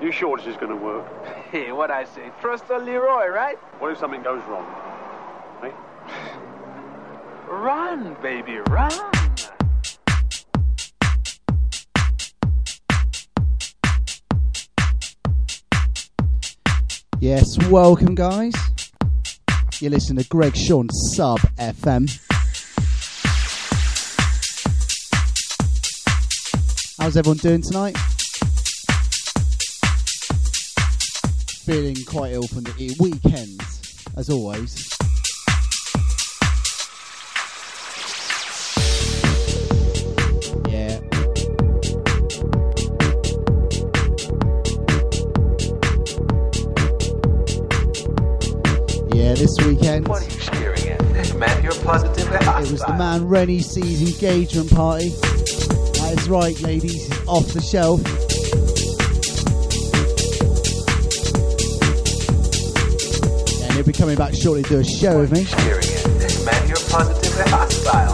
You sure this is going to work? Hey, what I say? Trust on Leroy, right? What if something goes wrong? Eh? Run, baby, run. Yes, welcome guys. You're listening to Greg Sean Sub FM. How's everyone doing tonight? Feeling quite ill from the weekend, as always. Yeah. Yeah, this weekend. What are you staring at? Man, you're positively hostile. It was the man Rennie C's engagement party. That is right, ladies. It's off the shelf. And he'll be coming back shortly to do a show with me. Man, you're positively hostile.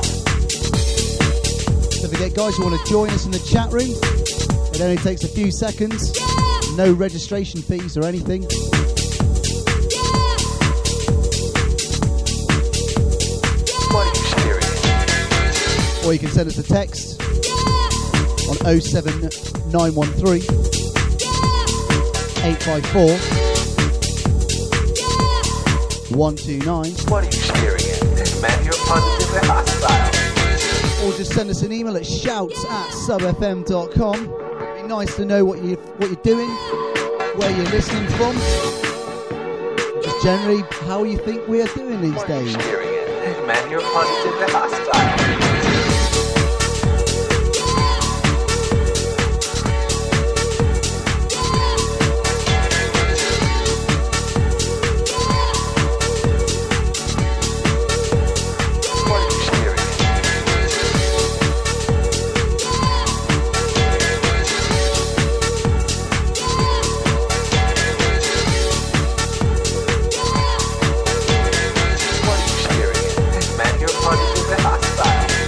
Don't forget, guys, you want to join us in the chat room? It only takes a few seconds. No registration fees or anything. What are you staring at? Or you can send us a text on 07913 854 129. What are you staring at? Man, you're positively hostile. Or just send us an email at shouts@subfm.com. It'd be nice to know what you're doing, where you're listening from, just generally how you think we are doing these days. What are you staring at? Man, you're positively hostile. Man, you're positively hostile.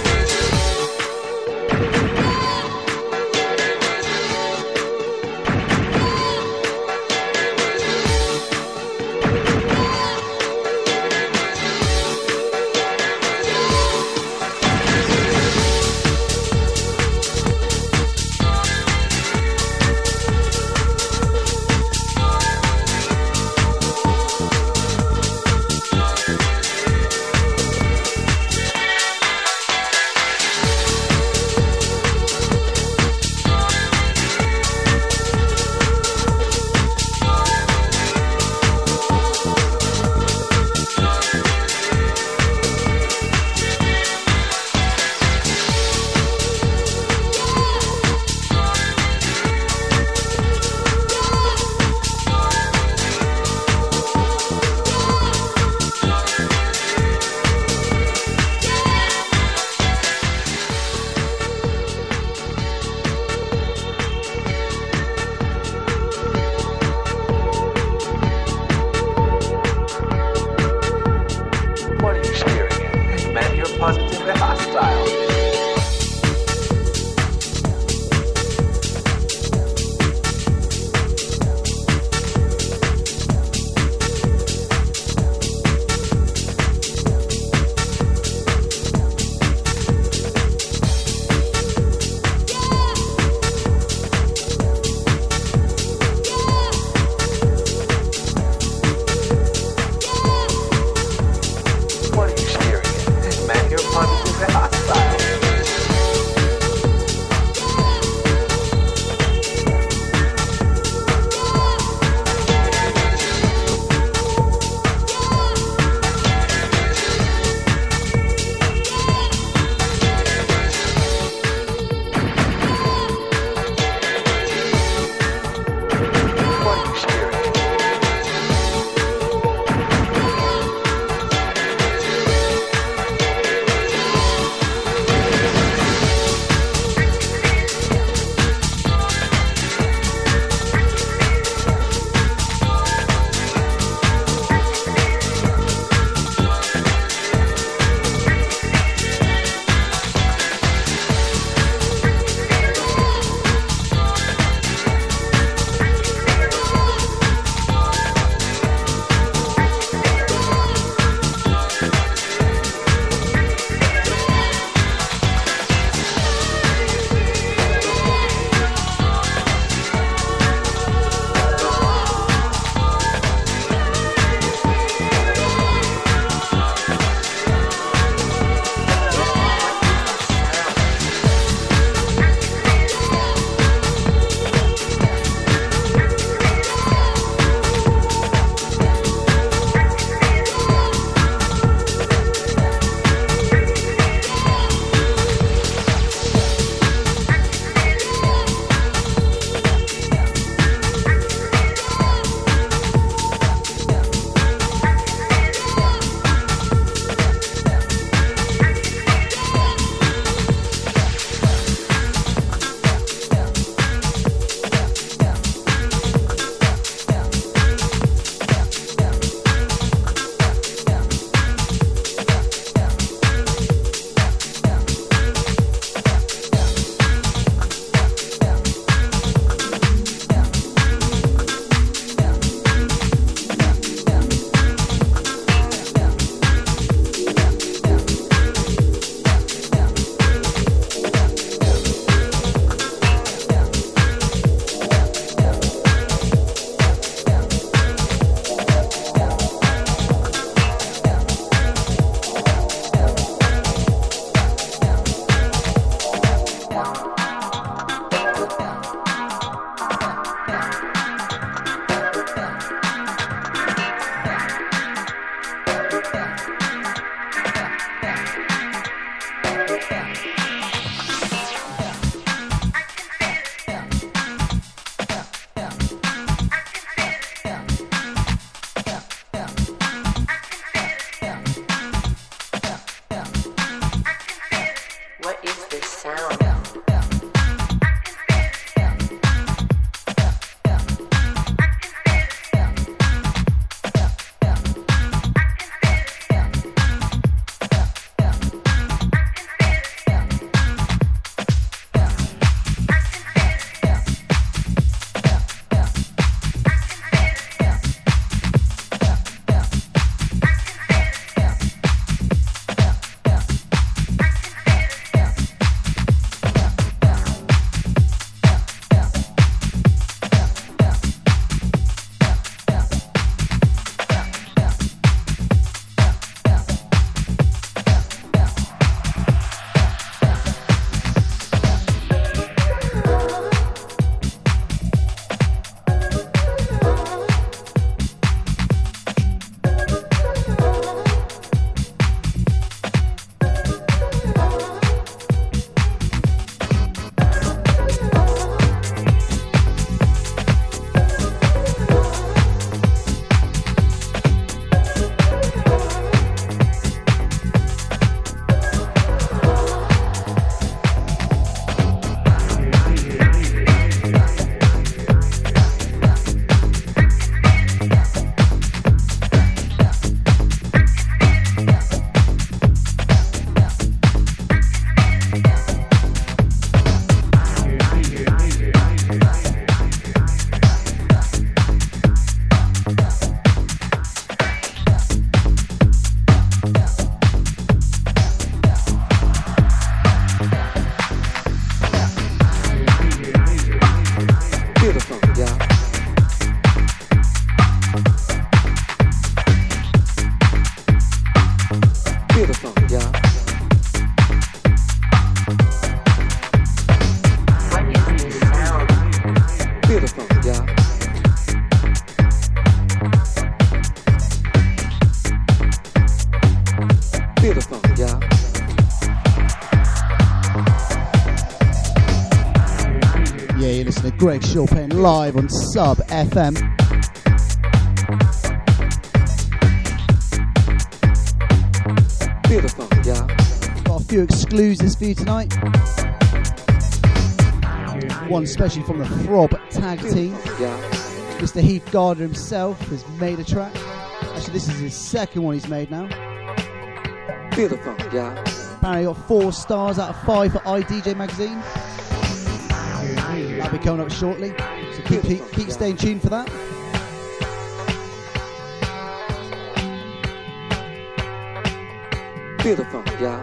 yeah. Feel the funk, yeah. Yeah, you're listening to Greg Shaw playing live on Sub FM. Feel the funk, yeah. Got a few exclusives for you tonight. One especially from the Throb tag team. Yeah. Mr. Heath Gardner himself has made a track. Actually, this is his second one he's made now. Feel the funk, yeah. Apparently got 4 stars out of 5 for iDJ Magazine. That'll be coming up shortly. So keep staying tuned for that. Feel the funk, yeah.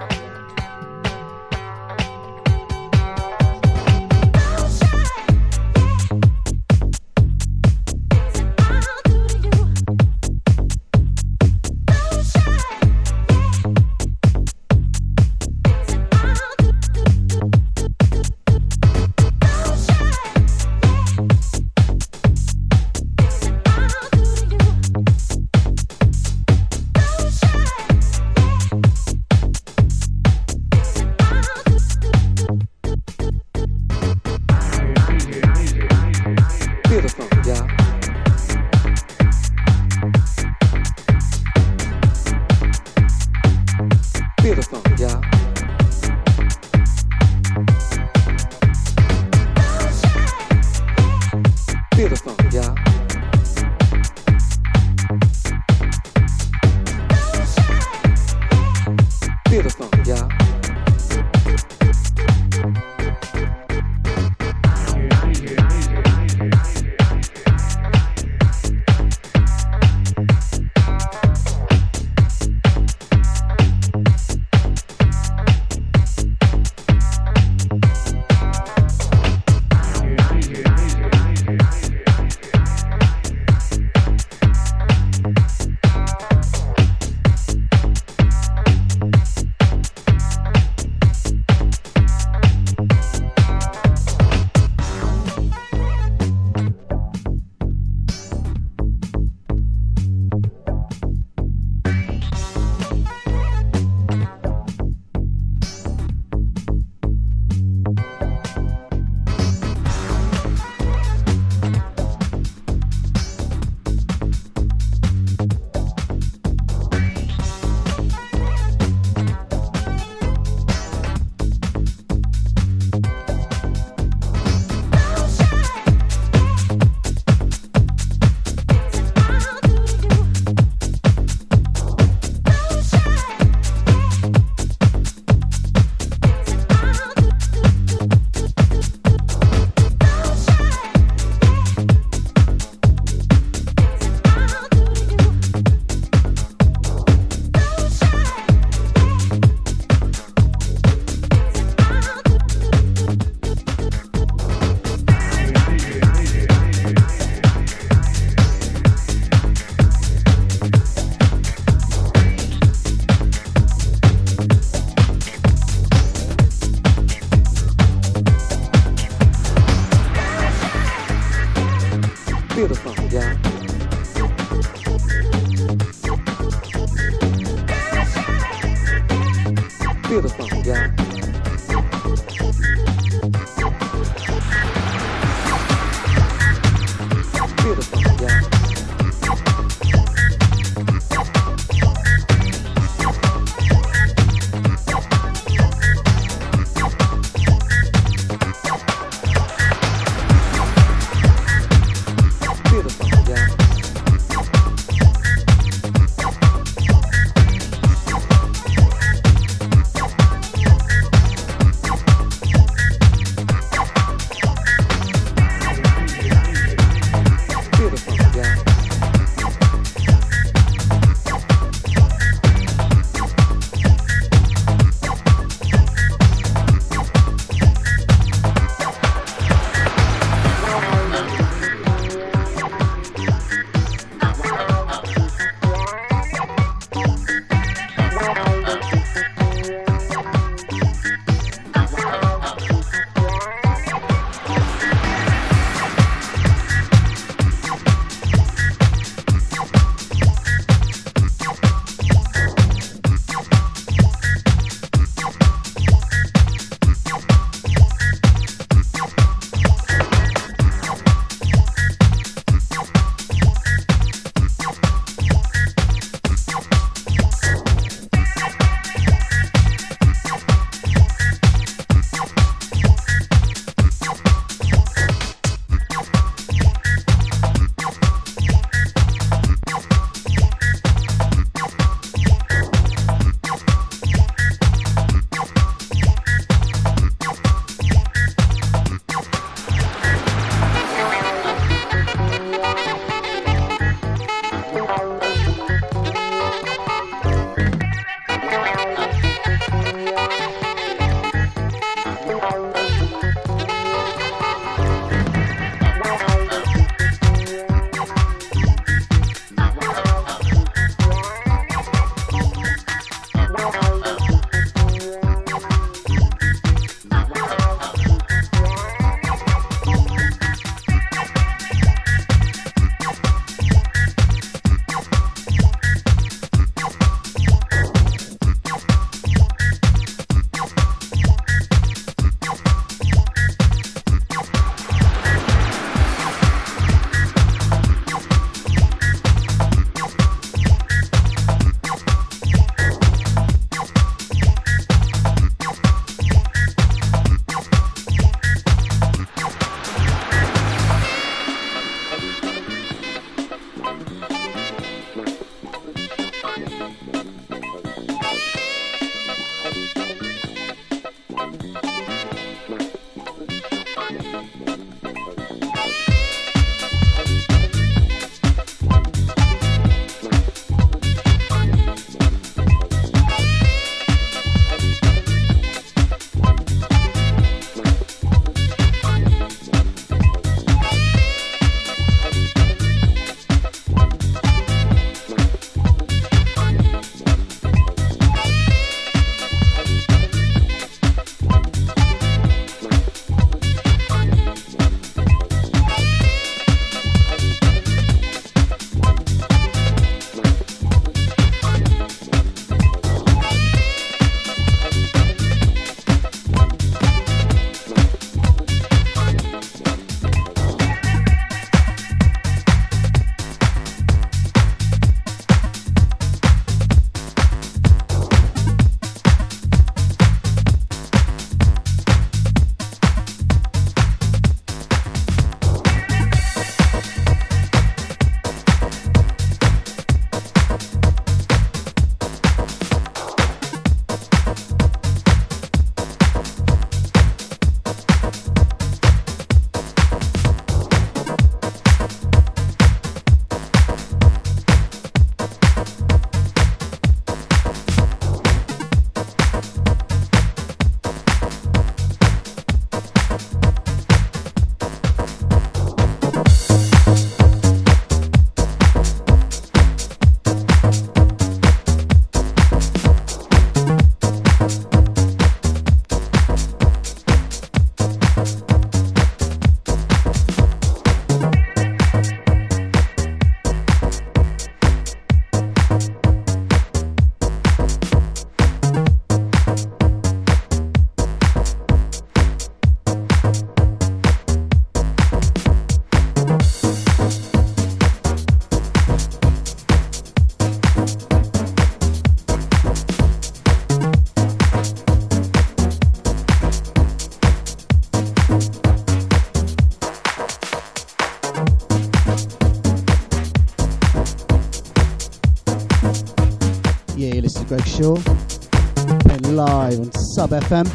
to Greg Shaw. Playing live on Sub FM.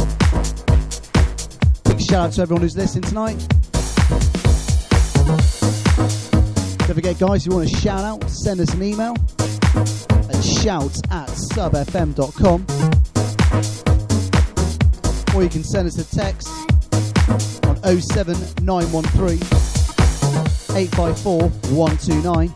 Big shout out to everyone who's listening tonight. Don't forget, guys, if you want a shout out, send us an email at shouts@subfm.com, or you can send us a text on 07913 854 129.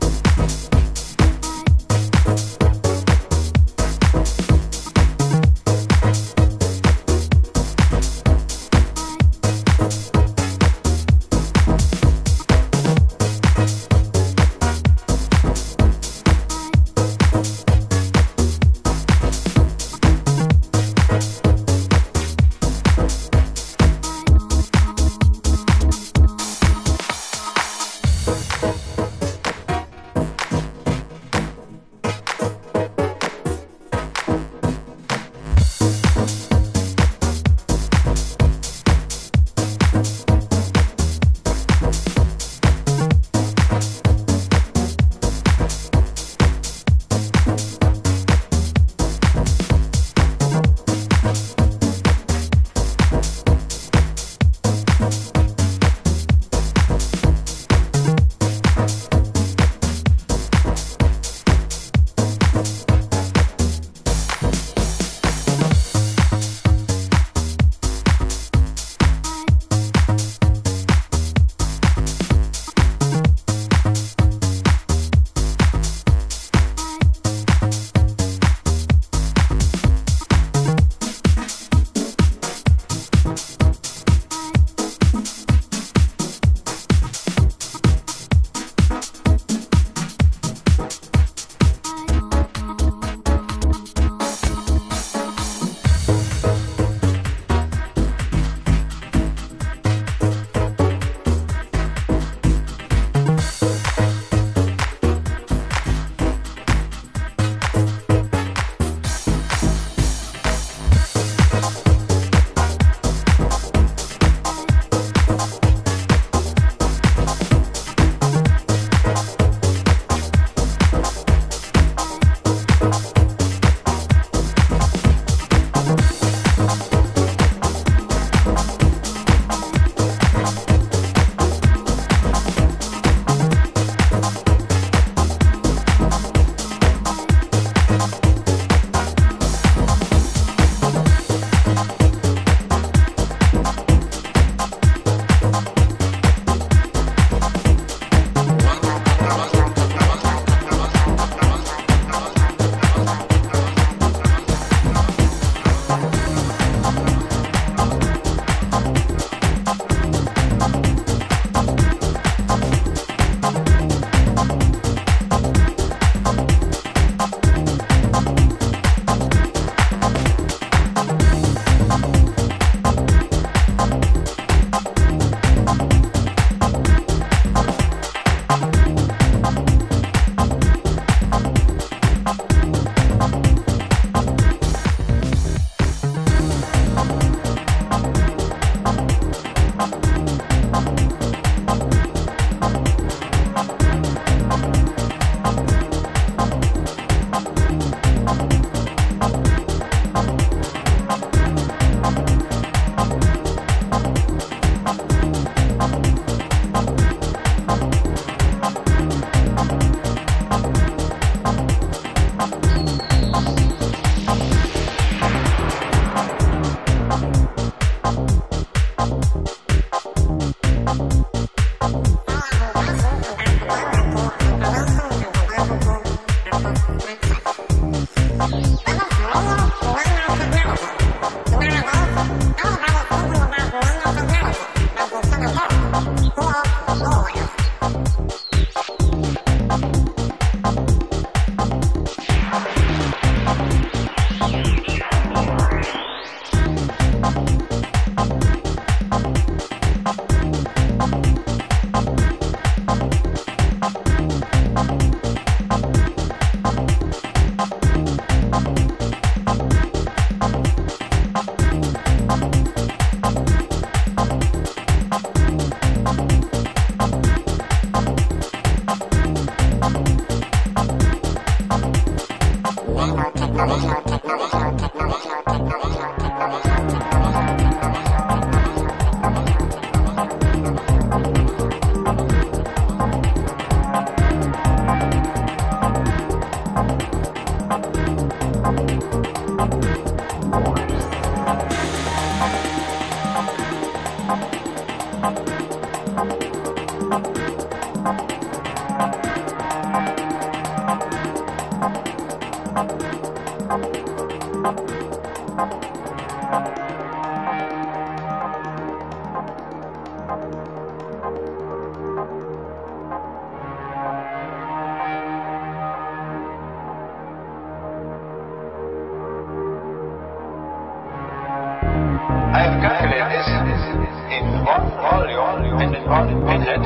in one volume and in one pinhead,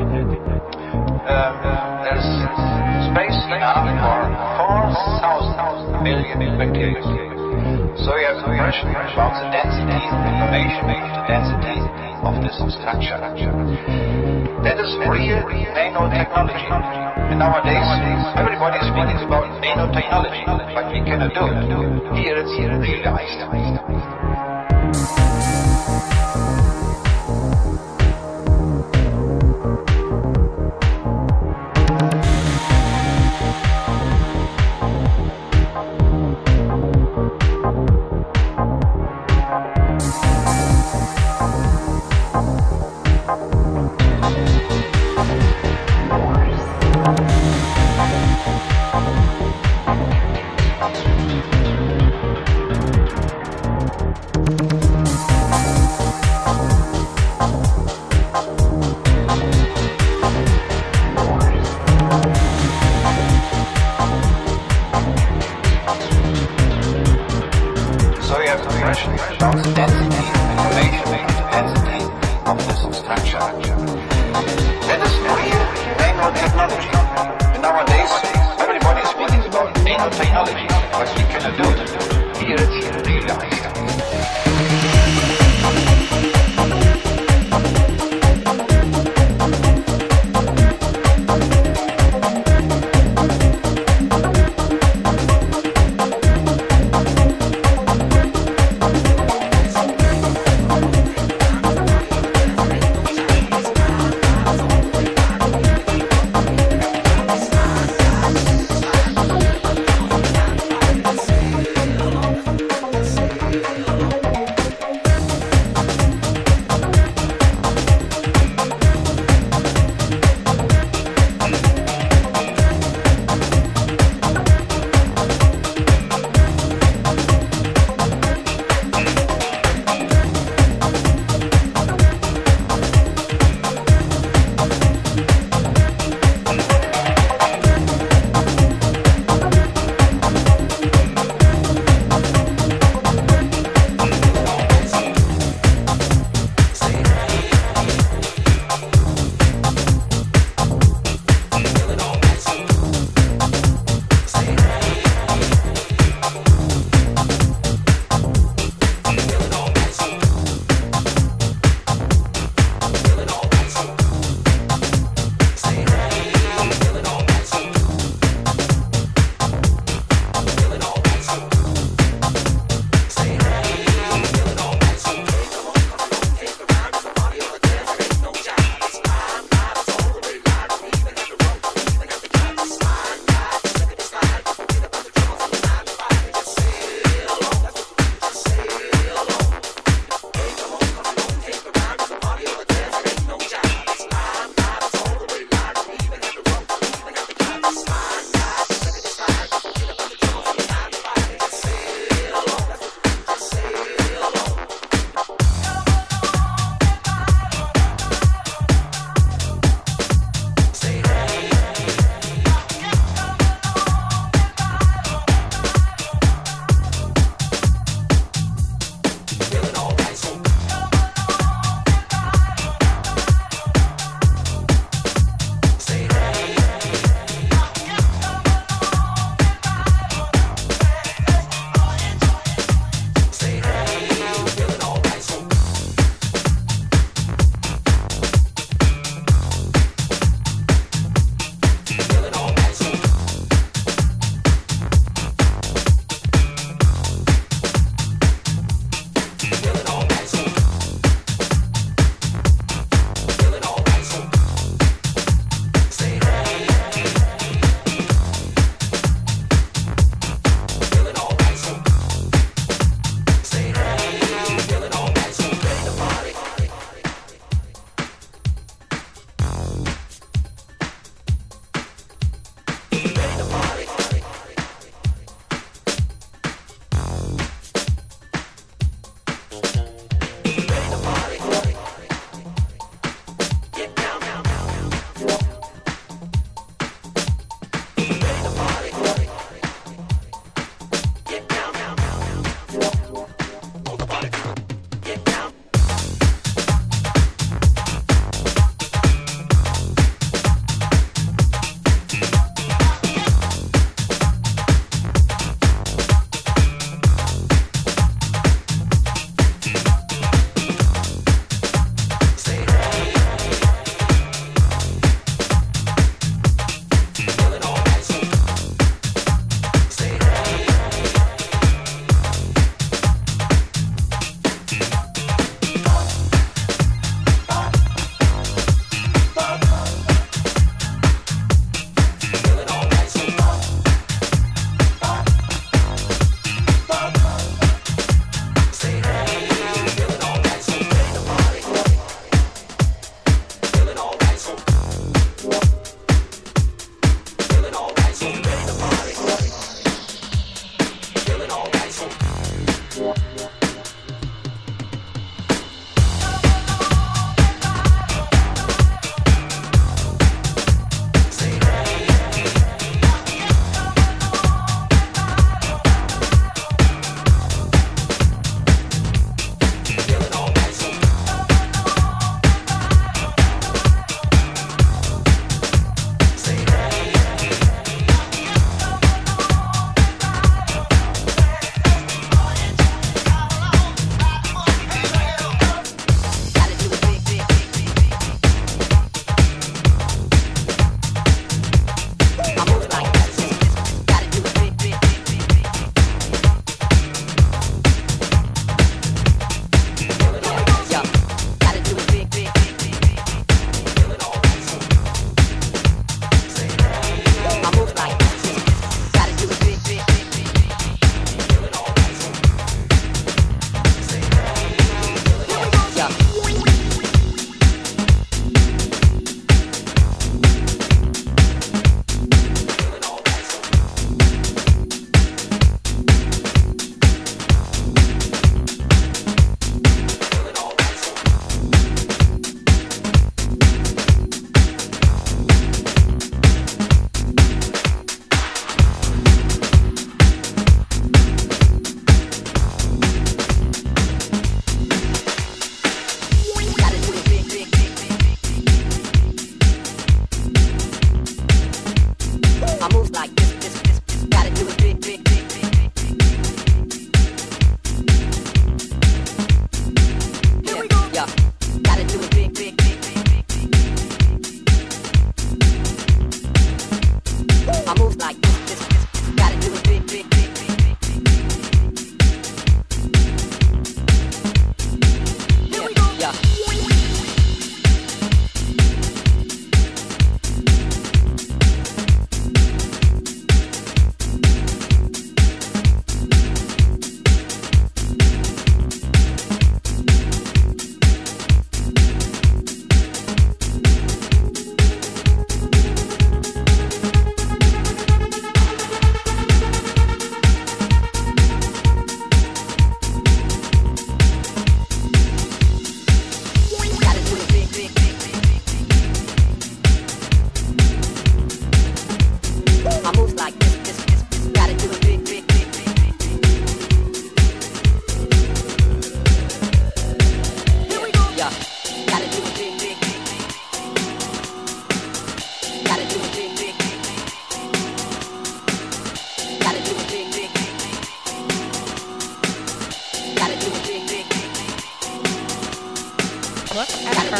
there's space enough for 4,000 million bacteria. So you have the question about the density of information, the density of this structure. That is real nanotechnology. And nowadays, everybody is speaking about nanotechnology, but we cannot do it. Here it's realized.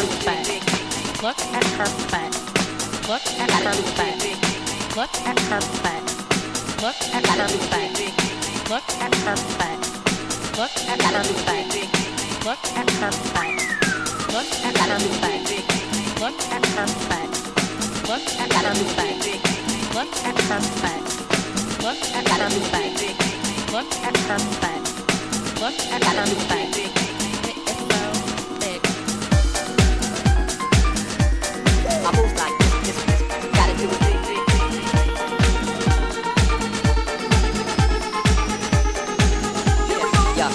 her butt. Look at her butt. Look at her butt. Look at her butt. Look at her butt. Look at her butt. Look at her butt. Look at her butt. Look at her butt. Look at her butt. Look at her butt. Look at her butt. Look at her butt. Look at her butt. Look at her butt. It is so big. I move like this. Gotta do it big. Yeah.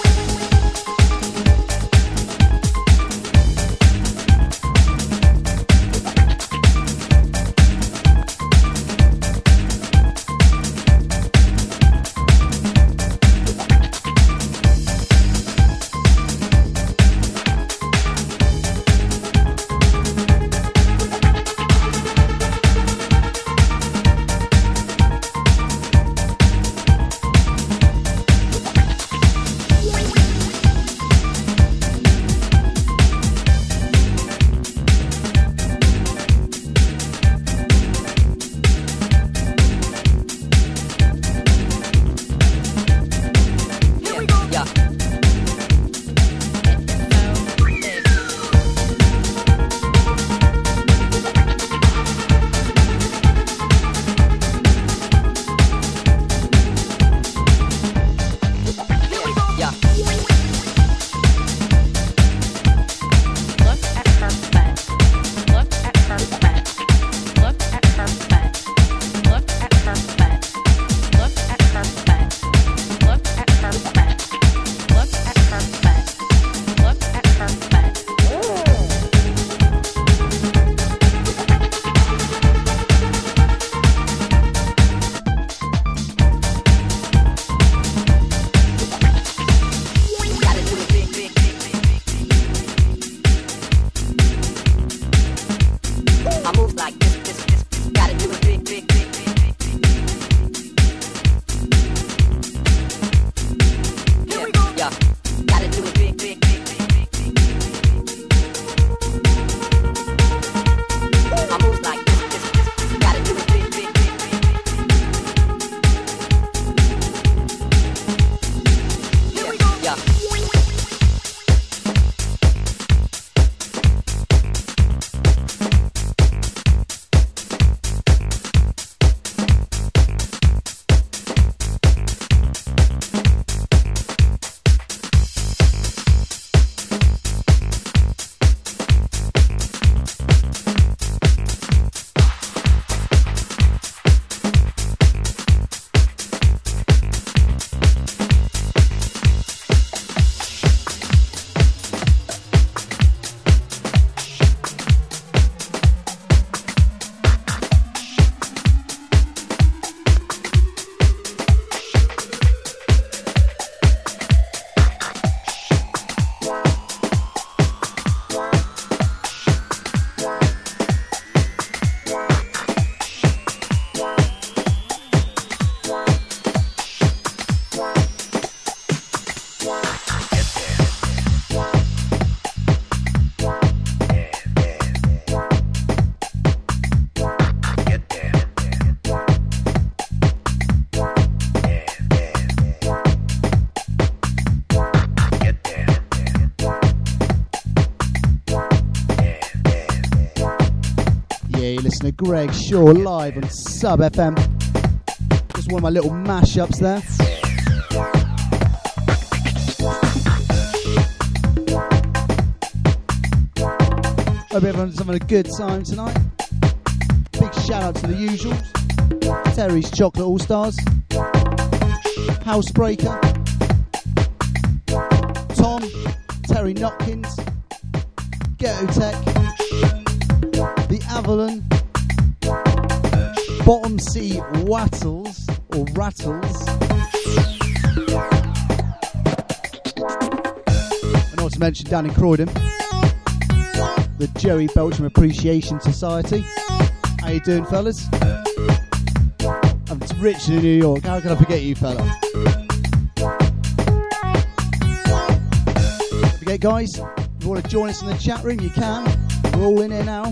listening to Greg Shaw live on Sub FM. Just one of my little mashups there. Hope everyone's having a good time tonight. Big shout out to the usuals: Terry's Chocolate All Stars, Housebreaker, Tom, Terry Notkins, Ghetto Tech, The Avalon, Bottom Sea Wattles or Rattles, and not to mention down in Croydon, the Joey Belcham Appreciation Society. How you doing, fellas? I'm Richard in New York. How can I forget you, fella? Don't forget, guys, if you you want to join us in the chat room, you can. We're all in here now.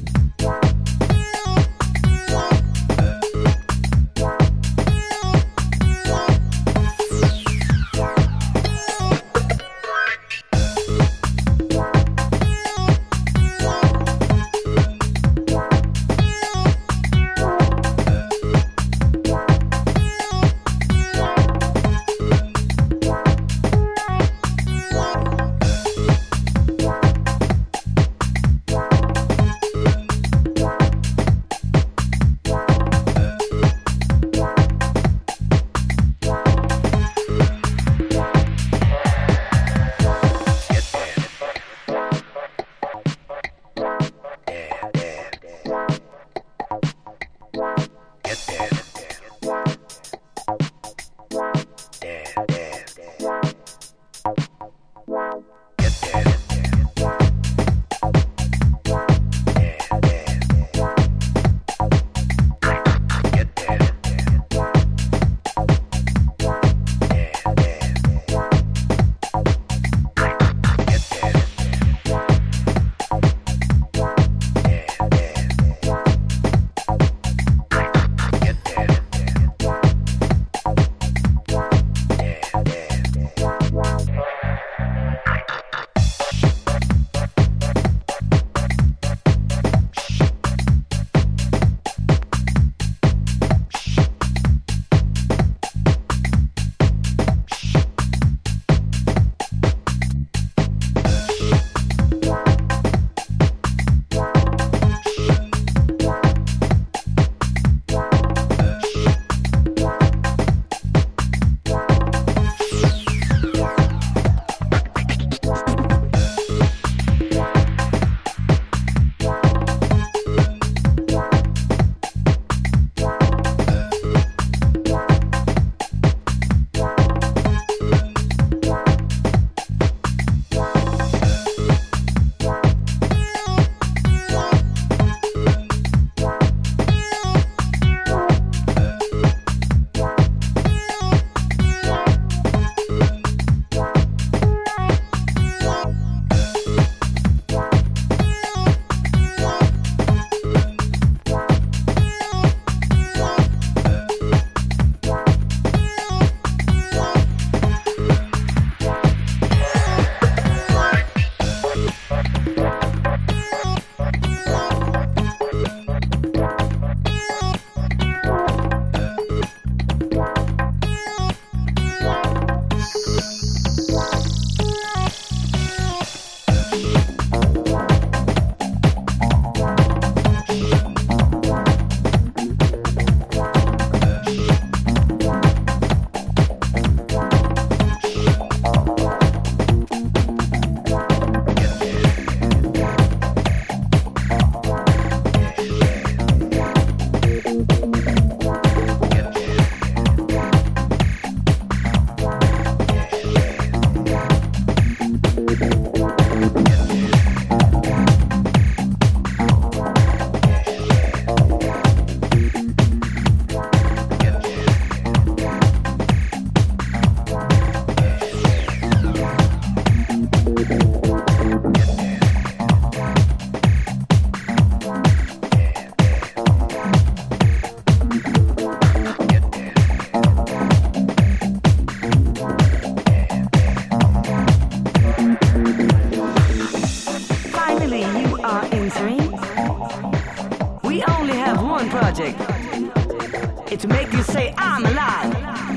It's to make you say I'm alive.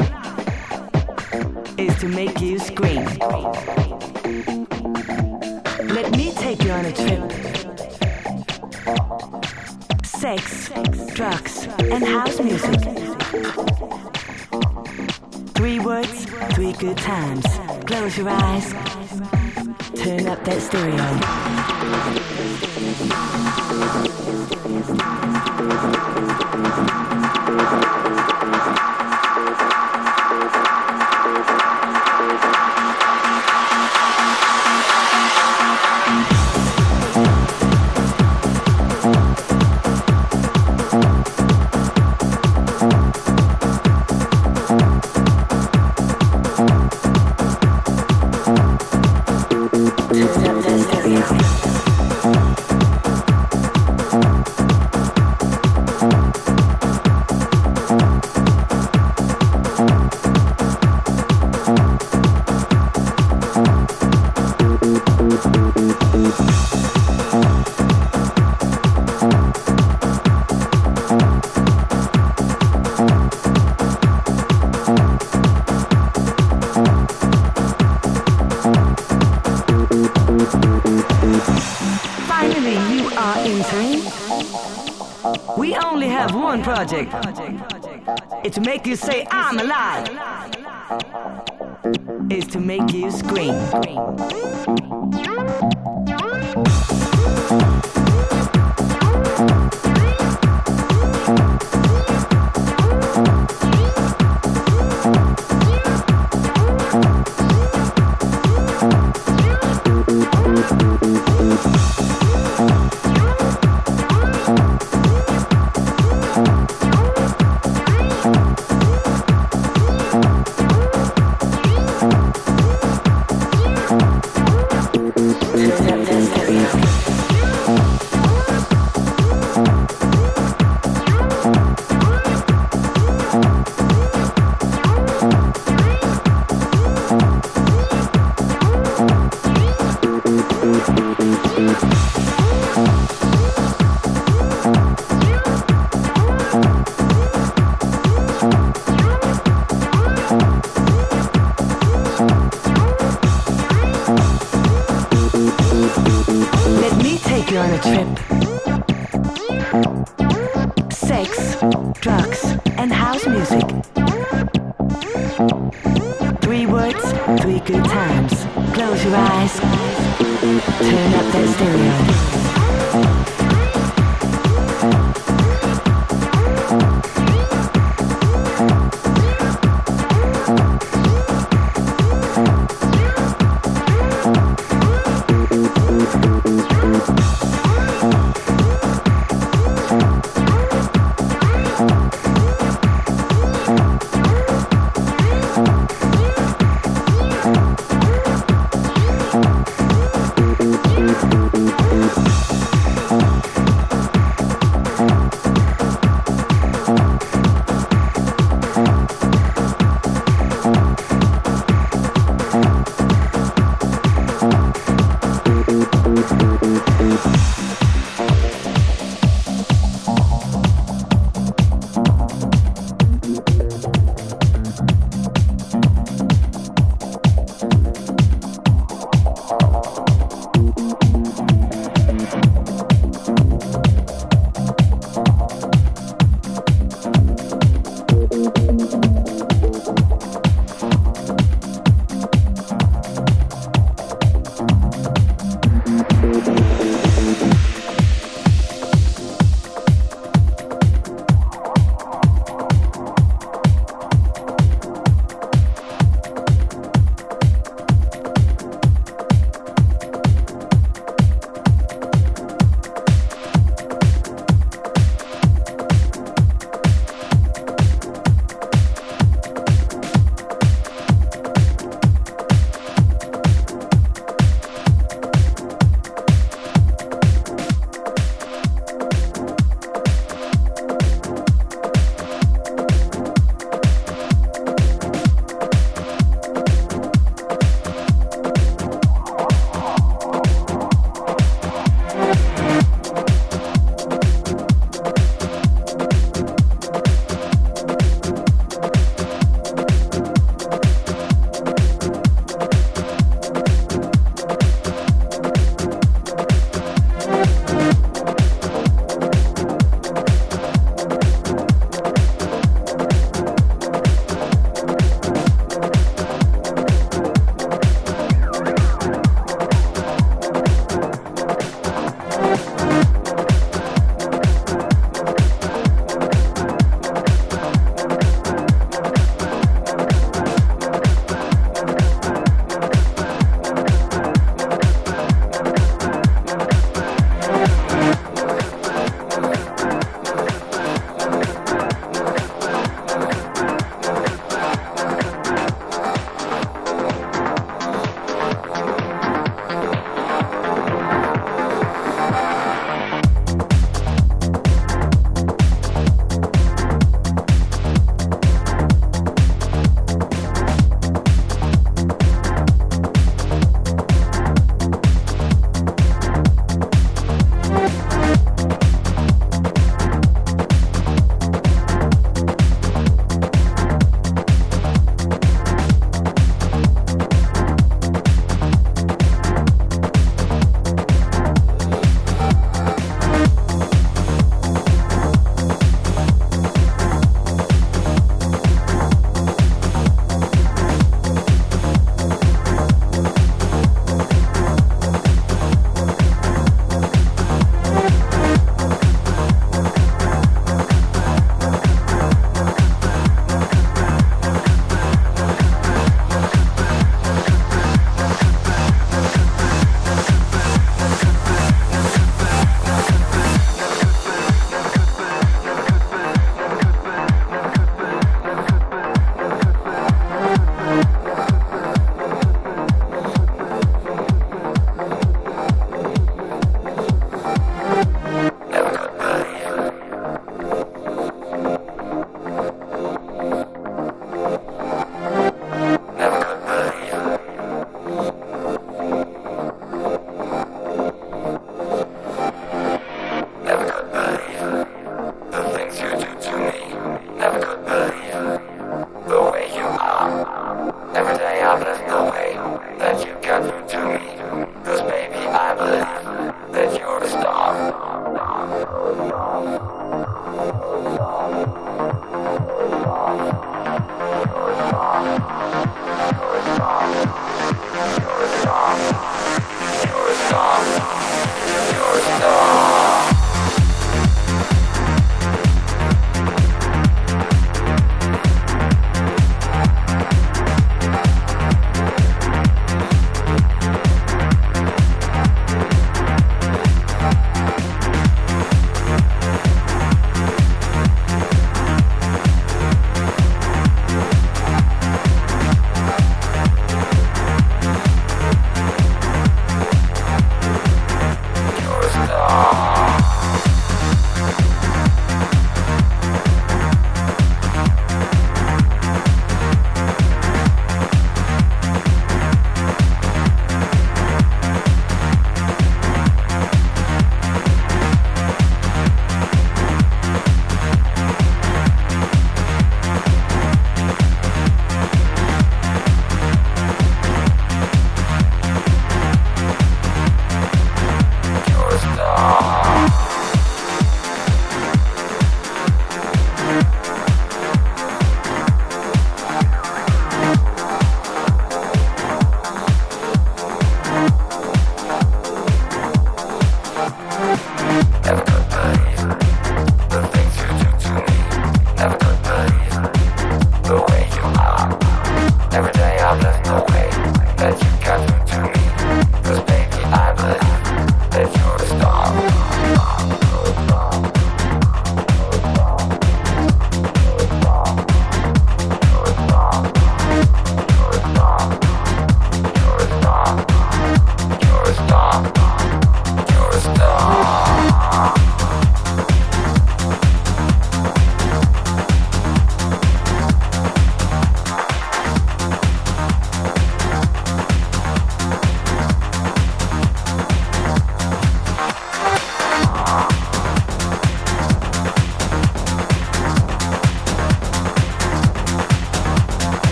It's to make you scream. Let me take you on a trip. Sex, drugs, and house music. 3 words, 3 good times. Close your eyes. Turn up that stereo. Turn up that stereo. project is to make you say I'm alive, is to make you scream.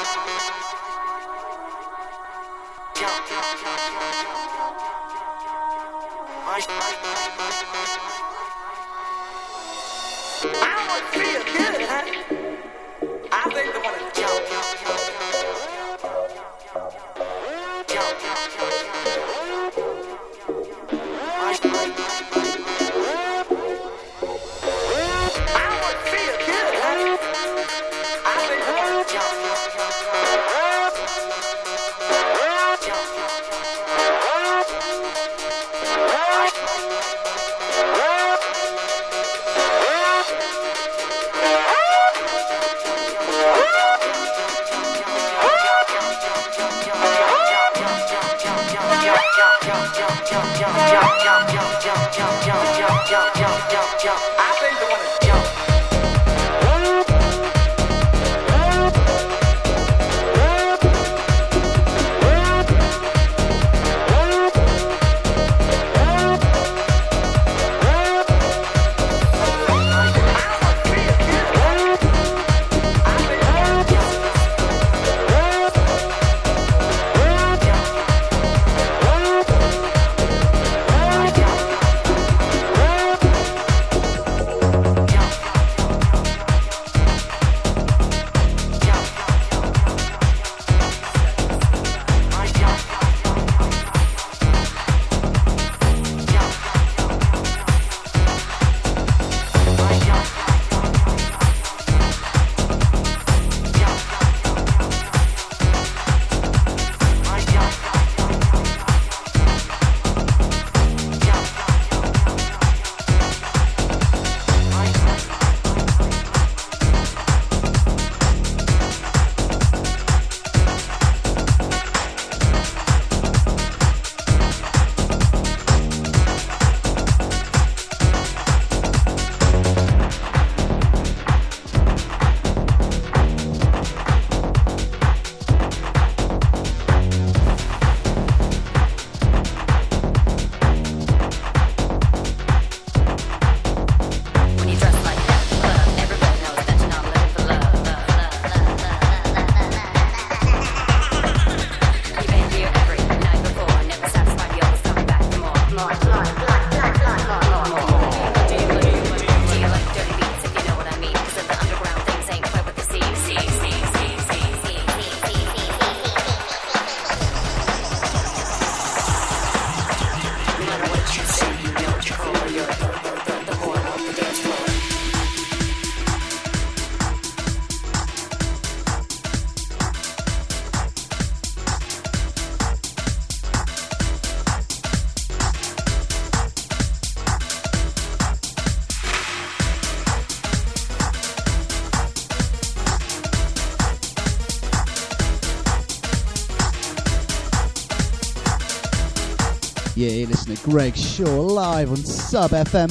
Yeah, you're listening to Greg Shaw live on Sub FM.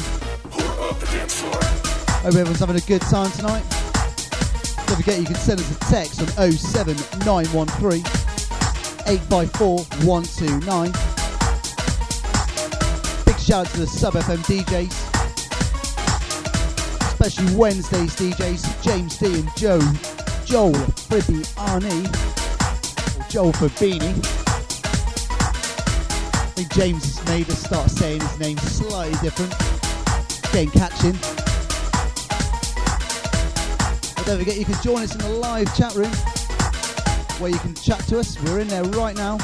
Hope everyone's having a good time tonight. Don't forget you can send us a text on 07913 854 129. Big shout out to the Sub FM DJs, especially Wednesdays DJs, James D and Joel Fribbiani, or Joel Fabini. I think James has made us start saying his name slightly different, getting catching. But don't forget you can join us in the live chat room where you can chat to us. We're in there right now.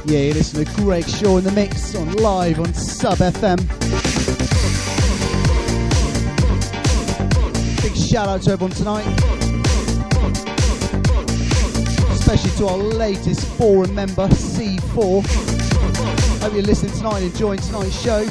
Yeah, you listen to Greg Shaw in the mix on live on Sub FM. Big shout out to everyone tonight, especially to our latest forum member, C4. Hope you're listening tonight and enjoying tonight's show.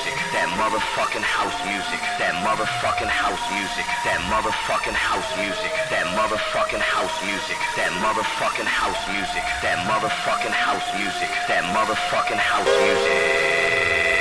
music, that motherfucking house music, that motherfucking house music, that motherfucking house music, that motherfucking house music, that motherfucking house music, that motherfucking house music, that motherfucking house music.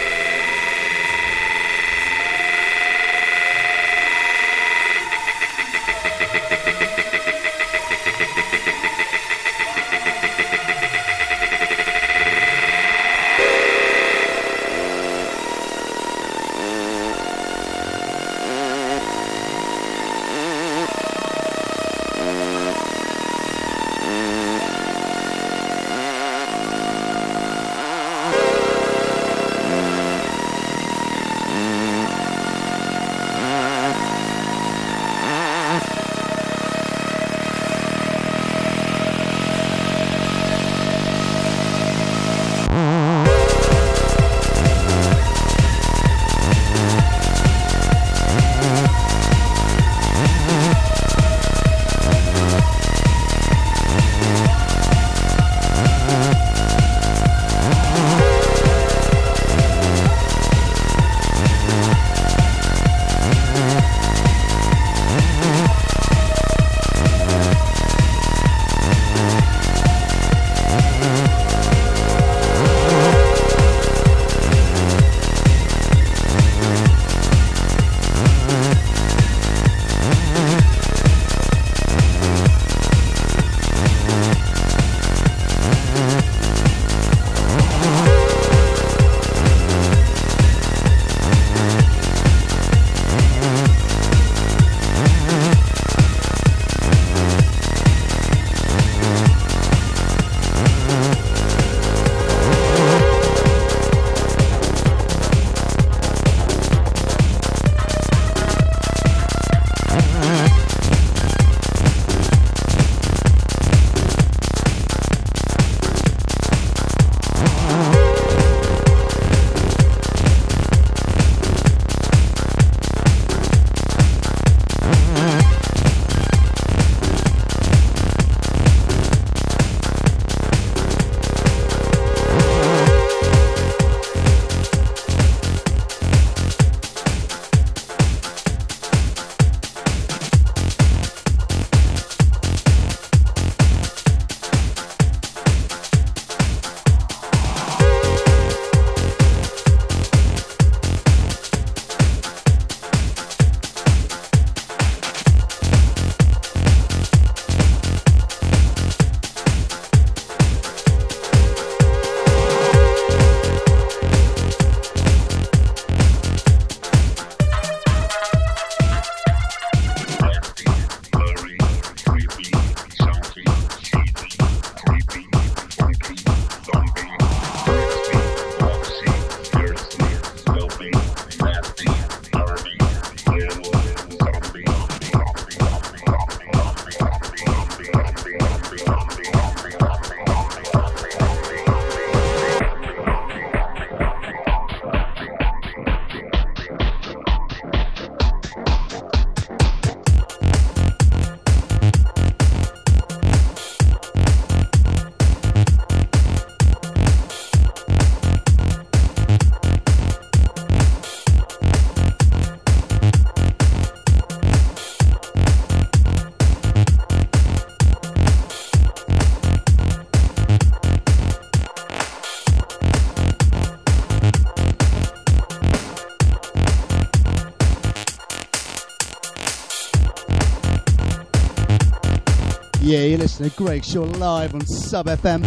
Yeah, you're listening to Greg Shaw live on Sub FM.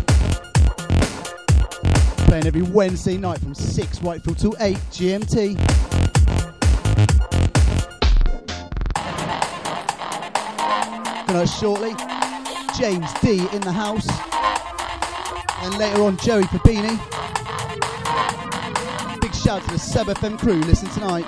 Playing every Wednesday night from 6 Whitefield till 8 GMT. Coming out shortly, James D in the house. And later on, Joey Fabini. Big shout to the Sub FM crew listening tonight.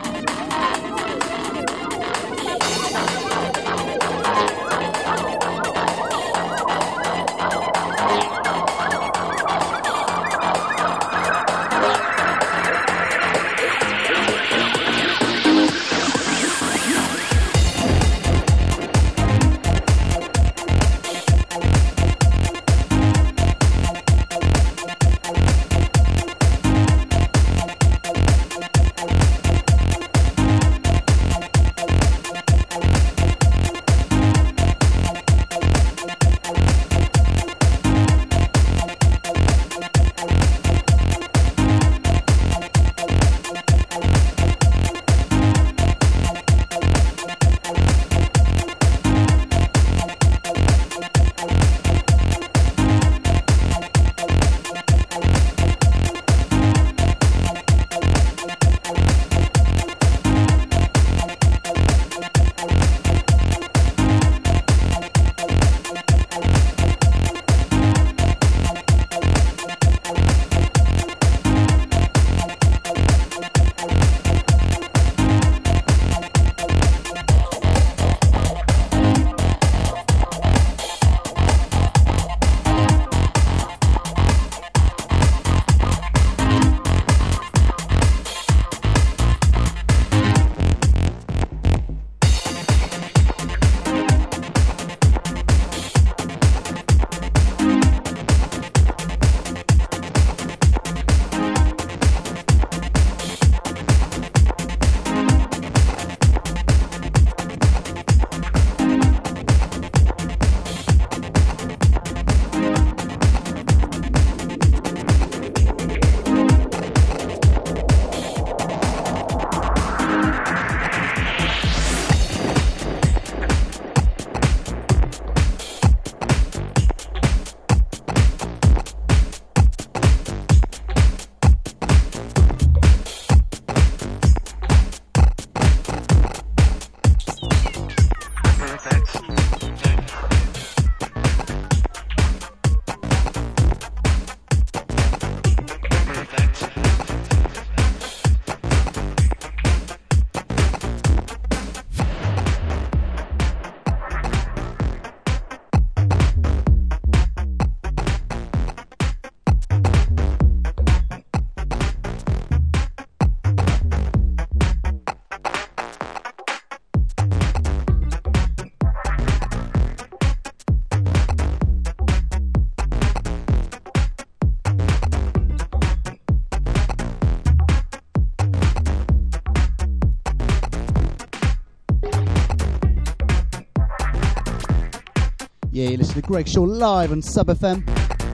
Yeah, you listen to Greg Shaw live on Sub FM.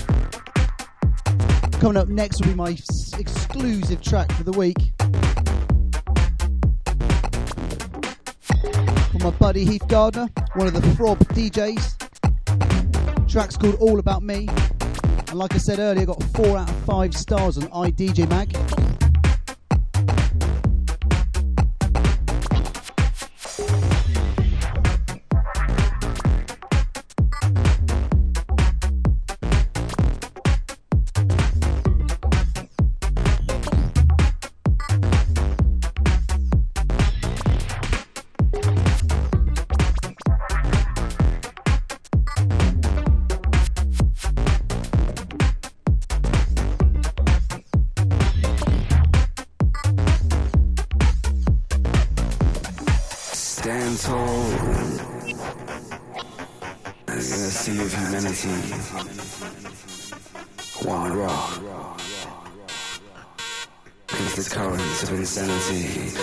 Coming up next will be my exclusive track for the week. From my buddy Heath Gardner, one of the Throb DJs. Track's called All About Me. And like I said earlier, got 4 out of 5 stars on iDJ Mag. Stand tall in a sea of humanity. One rock against the currents of insanity.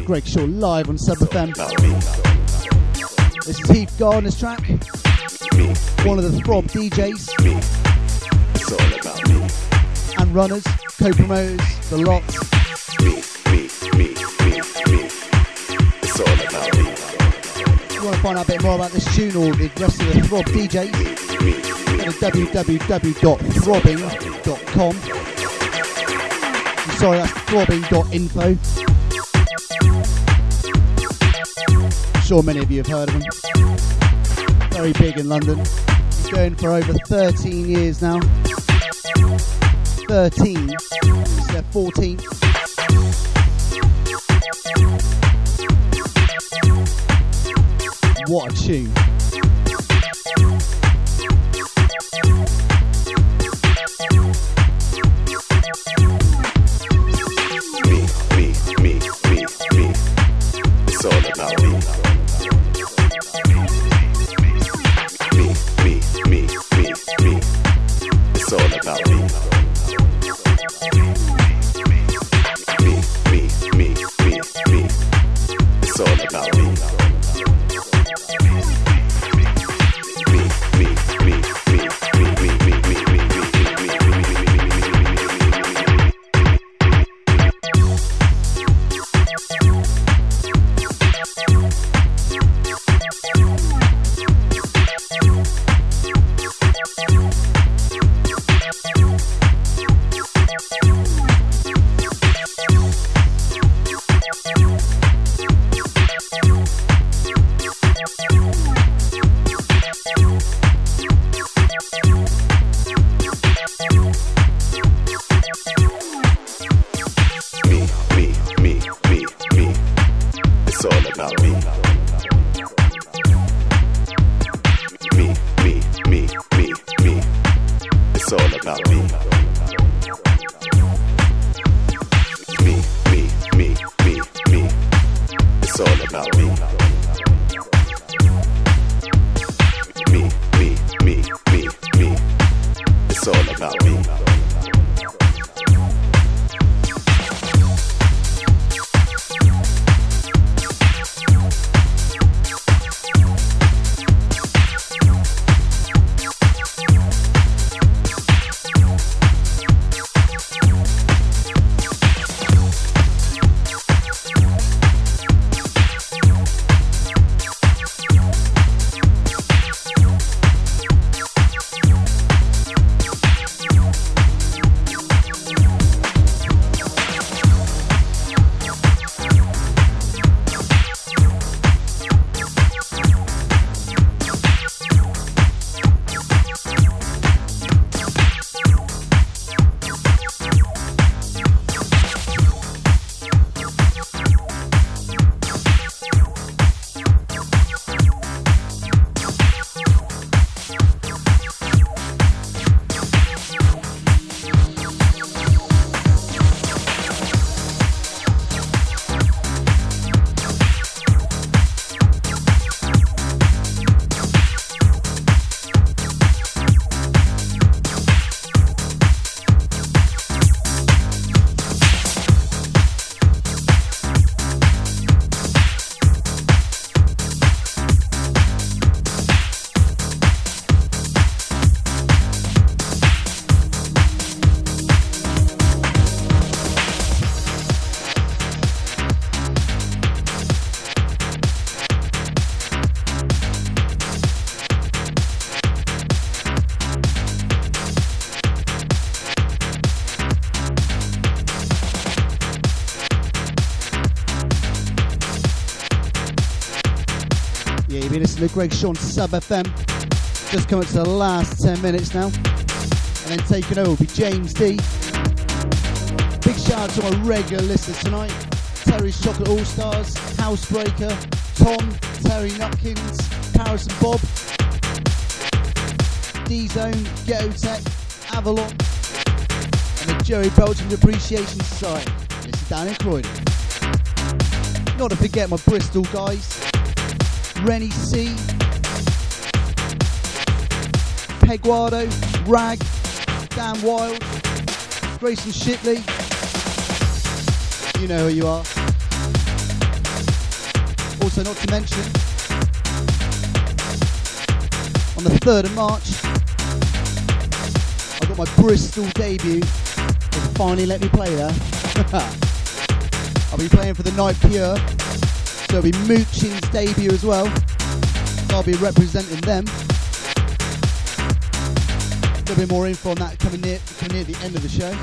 Greg Shaw live on Sub FM. This is Heath Gardner's track. One of the Throb DJs. It's all about me. And runners, co-promoters, the lot. Me. It's all about me. If you want to find out a bit more about this tune or the rest of the Throb DJs, go to www.throbbing.com. Sorry, that's throbbing.info. I'm sure many of you have heard of him. Very big in London. He's going for over 13 years now. 13. It's their 14th. What a tune. Me. It's all about me. Me. It's all about me. Me. It's all about me. To Greg Sean Sub FM. Just coming to the last 10 minutes now. And then taking over will be James D. Big shout out to my regular listeners tonight. Terry's Chocolate All Stars, Housebreaker, Tom, Terry Nutkins, Paris and Bob, D-Zone, Ghetto Tech, Avalon, and the Jerry Belgian Appreciation Society. This is down in Croydon. Not to forget my Bristol guys. Rennie C, Peguardo, Rag, Dan Wild, Grayson Shipley. You know who you are. Also, not to mention, on the 3rd of March, I got my Bristol debut. They finally let me play there. I'll be playing for the Night Pure, so it'll be Moochin's debut as well. So I'll be representing them. A little bit more info on that coming near the end of the show.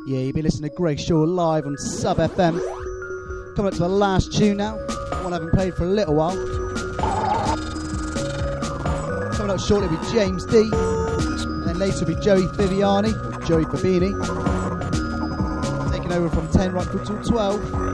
Yeah, you've been listening to Greg Shaw live on Sub FM. Coming up to the last tune now, one I haven't played for a little while. Coming up shortly with James D. And then later will be Joey Viviani, or Joey Fabini. Taking over from 10 right through till 12.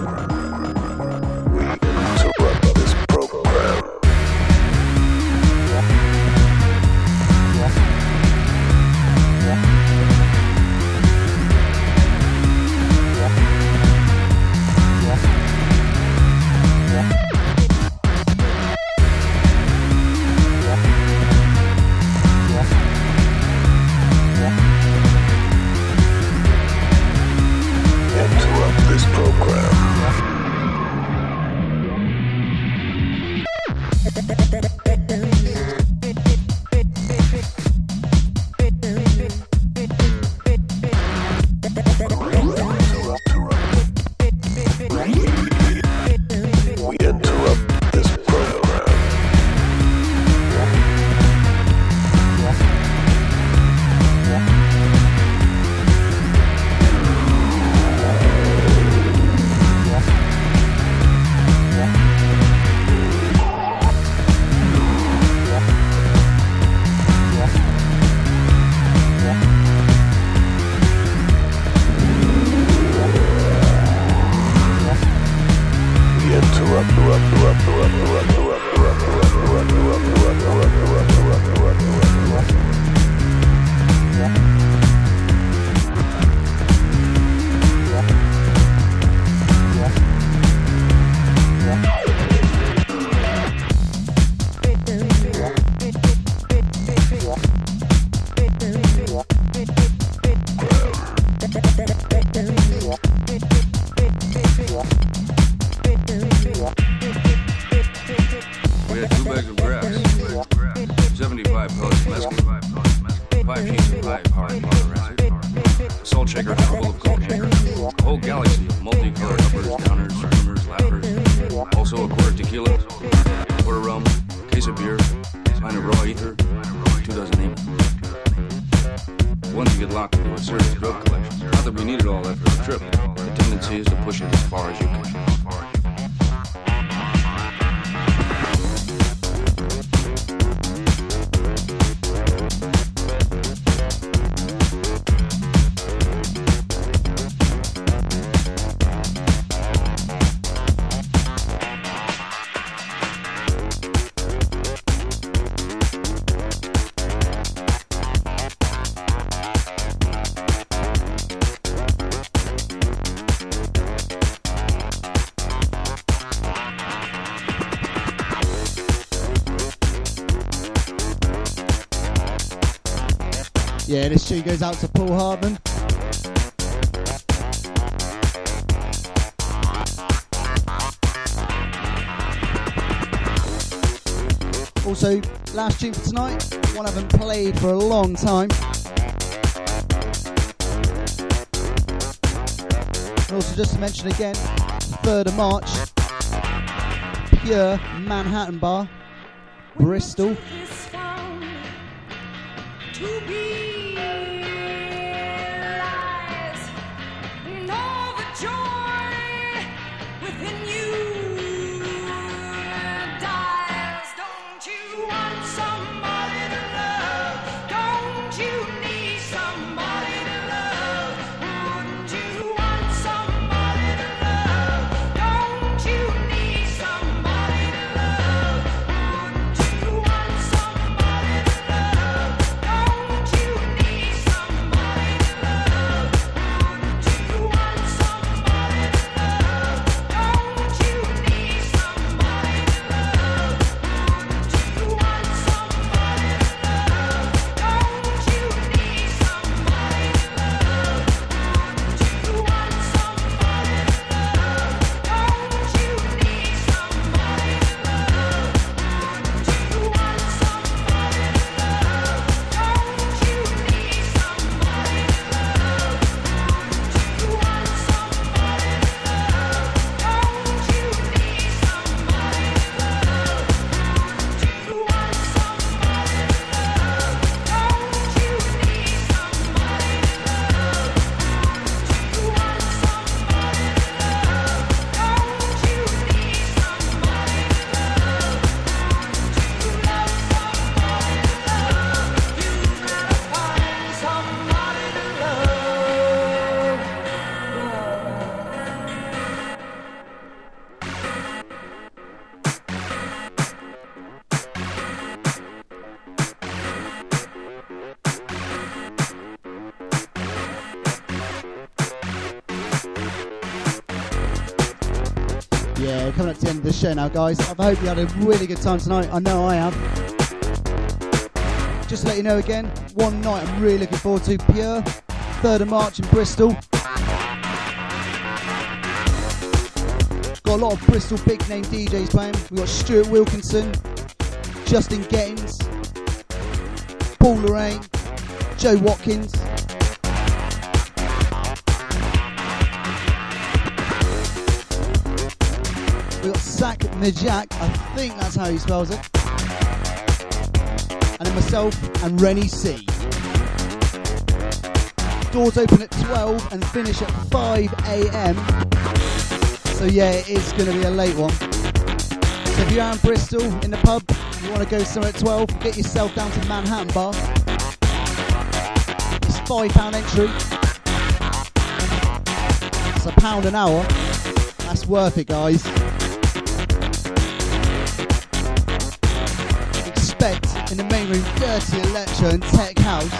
Yeah, this tune goes out to Paul Hardman. Also, last tune for tonight, one I haven't played for a long time. And also, just to mention again, 3rd of March, Pure Manhattan Bar, Bristol. You coming up to the end of the show now, guys. I hope you had a really good time tonight. I know I have. Just to let you know again, one night I'm really looking forward to, Pure, 3rd of March in Bristol. Got a lot of Bristol big name DJs playing. We've got Stuart Wilkinson, Justin Gettins, Paul Lorraine, Joe Watkins. We've got Zach Najak, I think that's how he spells it. And then myself and Rennie C. Doors open at 12 and finish at 5 a.m. So yeah, it is going to be a late one. So if you're out in Bristol, in the pub, you want to go somewhere at 12, get yourself down to Manhattan Bar. It's £5 entry. It's £1 an hour. That's worth it, guys. Expect in the main room dirty electro and tech house.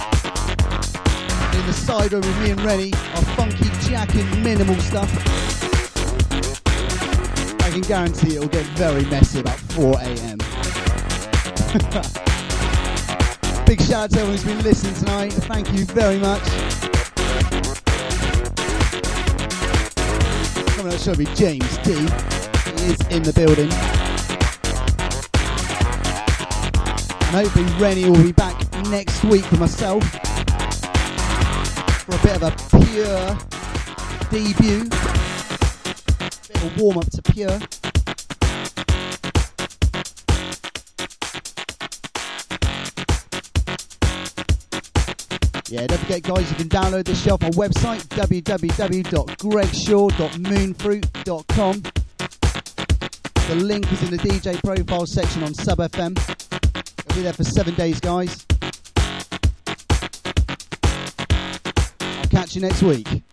In the side room with me and Rennie, our funky jacking minimal stuff. I can guarantee it'll get very messy about 4 a.m. Big shout out to everyone who's been listening tonight. Thank you very much. Coming up shall be James D. He is in the building. And hopefully Rennie will be back next week for myself for a bit of a Pure debut. Bit of a warm up to Pure. Yeah, don't forget, guys, you can download this show off our website, www.gregshaw.moonfruit.com. The link is in the DJ profile section on Sub FM. It'll be there for 7 days, guys. I'll catch you next week.